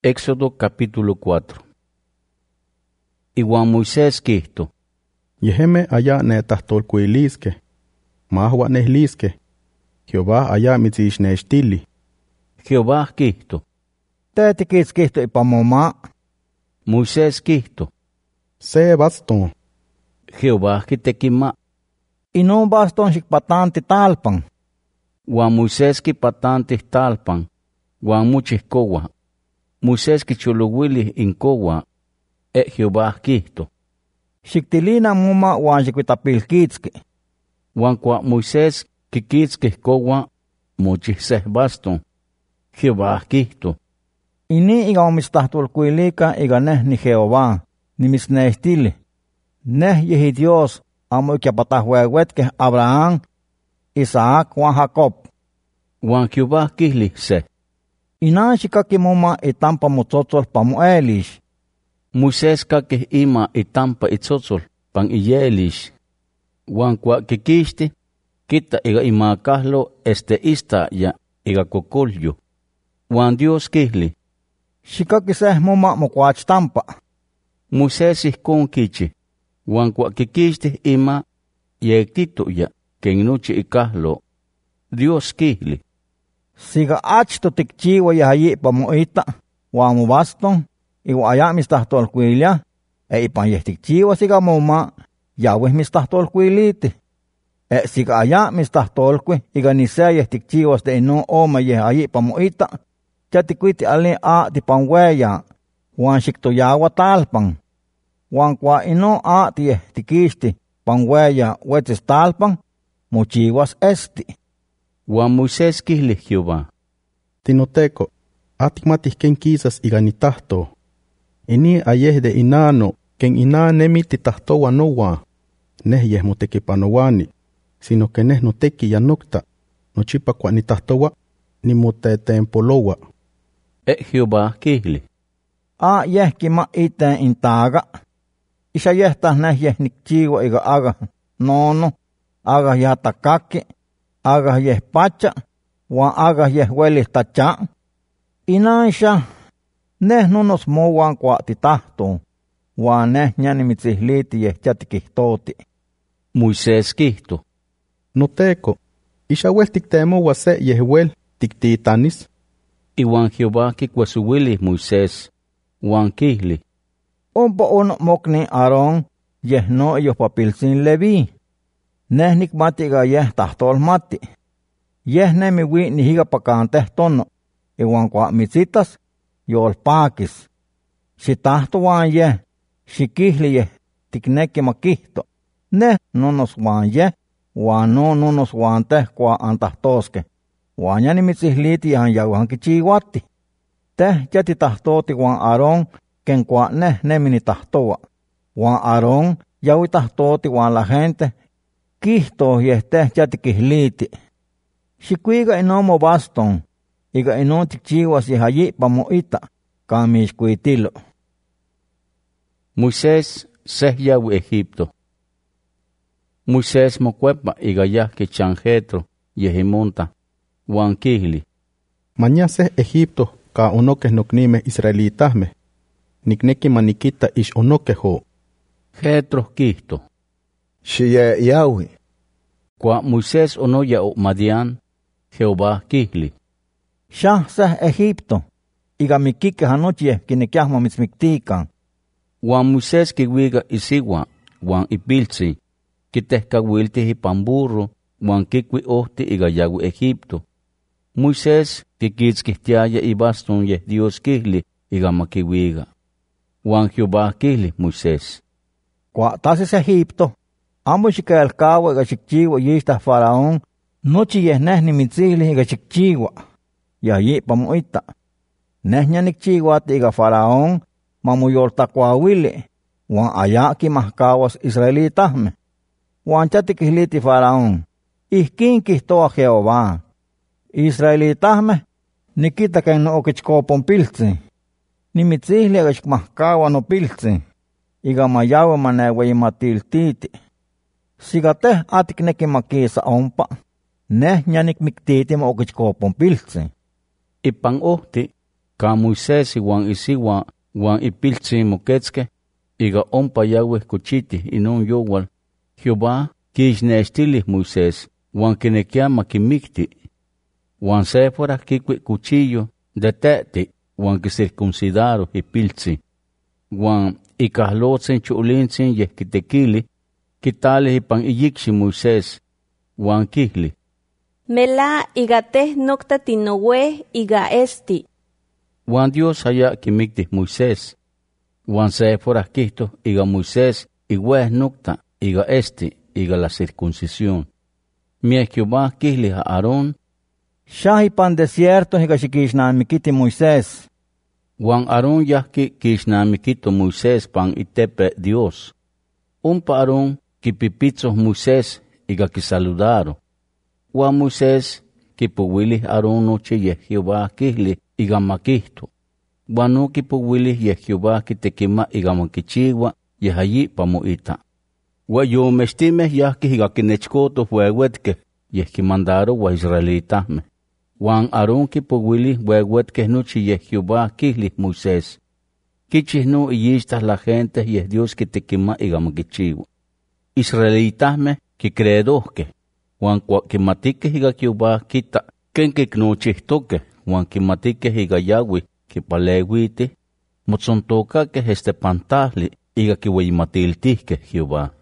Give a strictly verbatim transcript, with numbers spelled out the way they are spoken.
Éxodo capítulo cuatro. Iwan Moisés quihto: Yeheme aya netahtolcuilisque, mahua nehlisque, Jehová aya mitzixnextili. Jehová quihto: Te tiquitzquihto ipan moma. Moisés quihto: Se baston, Jehová quitequima. Inon baston xicpatanti talpan. Uan Moisés quipatanti talpan, uan muchihcoua. Moisés quicholohuili incoua. E Jehová quihto: Xictilina moma uan xicuitapilquitzqui. Uan cua Moisés quiquitzquih coua, mochihseh baston. Jehová quihto: Ini iga omitztahtolcuilica iga neh ni Jehová, nimitznextili. Neh yehi Dios amo iquiapatahueuetqueh Abraham, Isaac uan Jacob. Uan Jehová quihli se: Inan xicaqui moma itampa motzotzol pa moelix. Moisés caquih ima itampa itzotzol pan iyelis. Uan cua quiquixti, quita iga imacahlo este ista ya iga cocolyo. Uan Dios quihli: Xicaqui seh moma mocuachtampa. Moisés ihcon quichi, uan cua quiquixti ima yectito ya quen nochi icahlo. Dios quihli: Siga achto ticchiua yahayi pa moita, uan mobaston, iwa aya mitztahtolcuilia, e ipan yeh ticchiua siga moma, yahweh mitztahtolcuiliti. E siga aya mitztahtolcui, iga nisea yeh ticchiuas de inon oma yeh ayi pa moita, ya ticuiti alin a tipan weya, uan xictoyawa talpan. Uan cua inon a tiyeh tiquixti pan weya wetzis talpan, mochiuas esti. Uan Moisés quihli Jehová: Tinoteco, aticmatih ken quisas iga nitahto. Ini ayeh de inano, ken ina nemi titahtowa nowa. Neh yeh motequipanowani, sino que neh notequi yanocta, nochipa cua nitahtowa, nimotetempolowa. E Jehová quihli: A yeh quima iten intaga. Isa yeh tah neh yeh nicchiua iga aga nono, aga yeh tacaqui, aga yeh pacha, uan aga yeh huelis tacha. Inan isa, neh nonos mowan cua titahto, uan neh ña nimitzihliti yeh ya tiquihtoti. Moisés quihto: Noteco, isha wel tictemowa se yeh wel tictitanis. Iwan Jehová quicuasuili Moisés, uan quihli: Ompa ono mocni Aarón, yeh no iyohpapiltzin Leví. Neh nicmati iga yeh tahtolmati. Yeh nemi wi nihiga pacanteh tono, iwan cua mitzitas, yolpaquis. Xitahto uan yeh, xiquihli yeh ticnequi maquihto. Neh nonos uan yeh, uan no nonos uan teh cua antahtosque. Uan ya nimitzihliti yan yauhan quichiuati. Teh ya titahtoti uan Aarón, ken cua neh nemi nitahtoa. Uan Aarón yaui tahtoti uan la gente, quihto yeh teh ya tiquihliti. Xicuiga inon mobaston, iga inon ticchiuas yeh ayi pa moita, camixcuitilo. Moisés seh yaui Egipto. Moisés mocuepa iga yahqui chanjetro yeh imonta, uan quihli: Maña seh Egipto ca onoqueh nocnimeh israelitahmeh. Nicnequi maniquita ix onoqueh ho. Jetro quihto: Xiye yaui. Cua Moisés onoya o Madián, Jehová quihli: Xah seh Egipto, iga miquiqueh anochi yeh quinequiah momitzmictican. Uan Moisés quiuiga isiua, uan ipiltzi, quitehcahuiltih ipan burro, uan quicui ohti iga yaui Egipto. Moisés quiquitzquihtiaya ibaston yeh Dios quihli iga maquiuiga. Uan Jehová quihli Moisés: Cua tasis Egipto, amo xikelcaua iga xicchiua yixtah Faraón, nochi yeh neh nimitzihli iga xicchiua. Yayi pa moita. Neh ña nicchiuati iga Faraón, ma moyoltacuauili, uan aya quimahcauas israelitahmeh. Uan ya tiquihliti Faraón: Ihquin quihtoa Jehová: Israelitahmeh, niquita ken no oquichcoponpiltzi. Nimitzihli iga xicmahcaua nopiltzi, iga mayaui maneueyimatiltiti. Siga teh aticnequi maquisa ompa, neh ña nicmictiti mo oquichcoponpiltzi. Ipan ohti, Ka Moisés iwan isiwa wan ipiltsin moquetzque, iga ompa yahweh cuchiti inon yowal, Jehová quixnextilih Moisés, wan quinequia maquimicti. Wan Séfora quiqui cuchillo de te'ti, wan quicircuncidaro ipiltsin. Wan icahlotzin chulintzin yeh quitequili, quitalih ipan iyicxi Moisés, wan quihli. Mela iga teh nocta tinowe iga esti. Wan Dios haya quimictih Moisés. Wan Séfora quihto iga Moisés iweh nocta iga esti iga la circuncisión. Mieh Jehová quihli a Aarón, Xah ipan desierto iga xiquixnamiquiti Moisés. Wan Aarón yahqui quixnamiquito Moisés pan itepe Dios. Ompa Aarón quipipitzo Moisés iga quisaludaro. Wan Moisés quipowilih Aarón noche yeh Jehová quihli iga maquihto. Wan no quipowilih yeh Jehová quitequima iga maquichiua yeh allí pa moita. Wan yomextimeh yahqui iga quinechcoto huehuetqueh yeh quimandaro wa israelitahmeh. Wan Aarón quipowilih huehuetqueh nochi yeh Jehová quihli Moisés. Quichih no iyixtah la gente yeh Dios quitequima iga maquichiua. Israelitahmeh quicredohqueh, wan cua quimatiqueh iga Jehová quita quen quicnochihtoqueh, wan quimatiqueh iga Yahweh quipaleuitih, motzontocaqueh este pantahli iga quiueyimatiltihqueh Jehová.